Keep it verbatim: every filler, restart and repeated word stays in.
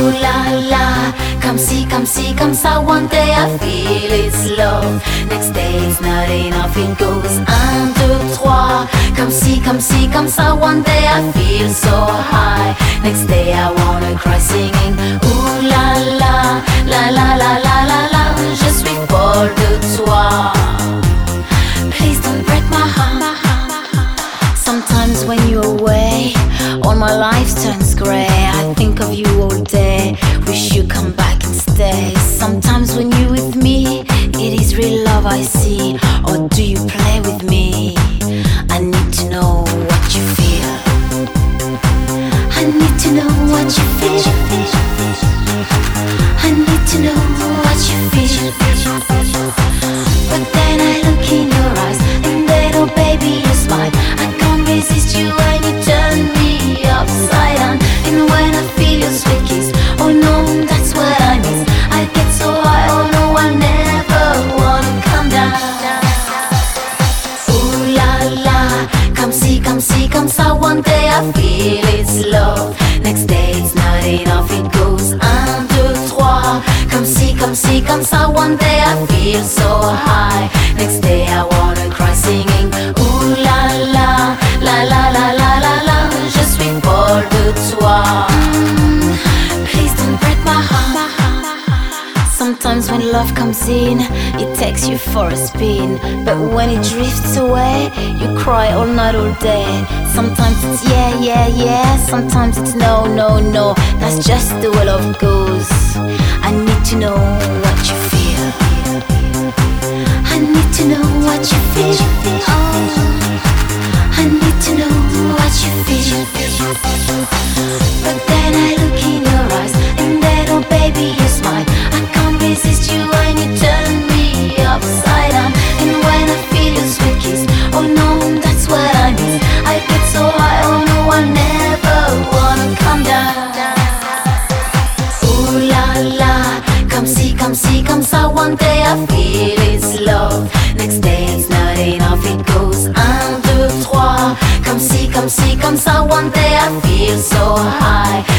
Ooh la la, come see, come see, come ça. One day I feel it's love, next day it's not enough. It goes un, deux, trois. Come see, come see, comme ça. One day I feel so high, next day I wanna cry singing. Ooh la la, la la la la la la. Je suis folle de toi. Please don't break my heart. Sometimes when you're away, all my life turns grey. I think of you all day, wish you come back and stay. Sometimes when you're with me, it is real love I see. Or do you play with me? I need to know what you feel. I need to know what you feel. I need to know what you feel. But then I look in your eyes, and then oh baby you smile. I can't resist you when you turn me upside down. And when I feel your sweet kiss, oh no, that's what I miss. I get so high, oh no, I never wanna come down. Ooh la la, come see, come see, come ça. One day I feel it's love, next day it's not enough. It goes un, deux, trois. Come see, come see, comme ça. One day I feel so high, next day I wanna cry singing. Ooh la la, la la la la la la. Je suis folle de toi. Mm, please don't break my heart. Sometimes when love comes in, it takes you for a spin. But when it drifts away, you cry all night, all day. Sometimes it's yeah, yeah, yeah. Sometimes it's no, no, no. That's just the way love goes. I need to know what you feel. I need to know what you feel. Oh, I need to know what you feel. But then I look in your eyes, and then oh baby you smile. I can't resist you when you turn me upside down. And when I feel your sweet kiss, oh no, that's what I miss. I get so high, oh no, I never wanna come down. Ooh la la, come see, come see, comme ça. One day I feel it's love, next day it's not enough. It goes un, deux, trois. Come see, come see, comme ça. One day I feel so high,